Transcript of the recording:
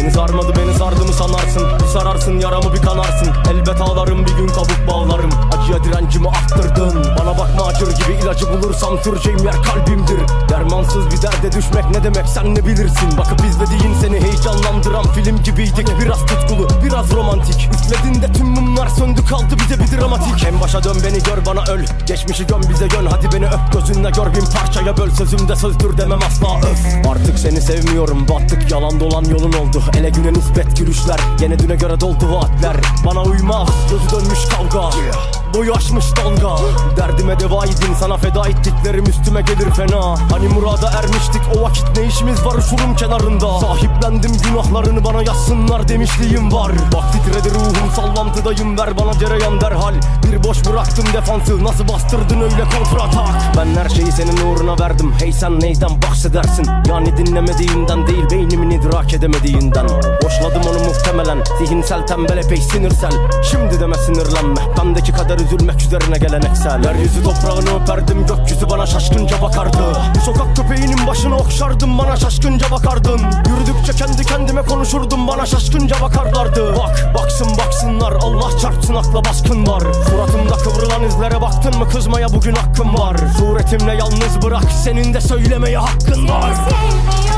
Sarmadı beni, sardı mı sanarsın? Bir sararsın yaramı, bir kanarsın. Elbet ağlarım, bir gün kabuk bağlarım. Acıya direncimi arttırdın. Bana bakma, acır gibi ilacı bulursam süreceğim yer kalbimdir. Dermansız bir derde düşmek ne demek sen ne bilirsin? Bakıp izlediğin seni heyecanlandıran film gibiydik. Biraz tutkulu, biraz romantik. Üflediğinde tüm mumlar söndü, kaldı bize bir dramatik. En başa dön, beni gör, bana öl. Geçmişi göm, bize yön, hadi beni öp gözünle gör. Bin parçaya böl, sözümde sözdür demem asla öf. Artık seni sevmiyorum, battık, yalan dolan yolun oldu. Ele güne nispet gülüşler, yine düne göre doldu vaatler. Bana uymaz, gözü dönmüş kavga, boyu aşmış dalga. Derdime devaydin, sana feda ettiklerim üstüme gelir fena. Hani murada ermiştik, o vakit ne işimiz var uçurum kenarında. Sahiplendim günahlarını, bana yazsınlar demişliğim var. Bak titredi ruhum, sallantıdayım, ver bana cereyan derhal. Bir boş bıraktım defansı, nasıl bastırdın öyle kontra atak. Ben her şeyi senin uğruna verdim, hey sen neyden bahsedersin? Yani dinlemediğinden değil, beynimin idrak edemediğinden. Boşladım onu muhtemelen, zihinsel tembel epey sinirsel. Şimdi deme sinirlenme, bendeki kader üzülmek üzerine geleneksel. Yeryüzü toprağını öperdim, gökyüzü bana şaşkınca bakardı. Bir sokak köpeğinin başını okşardım, bana şaşkınca bakardın. Yürüdükçe kendi kendime konuşurdum, bana şaşkınca bakarlardı. Bak, baksınlar, Allah çarpsın akla baskın var. Suratımda kıvrılan izlere baktın mı, kızmaya bugün hakkım var. Suretimle yalnız bırak, senin de söylemeye hakkın var.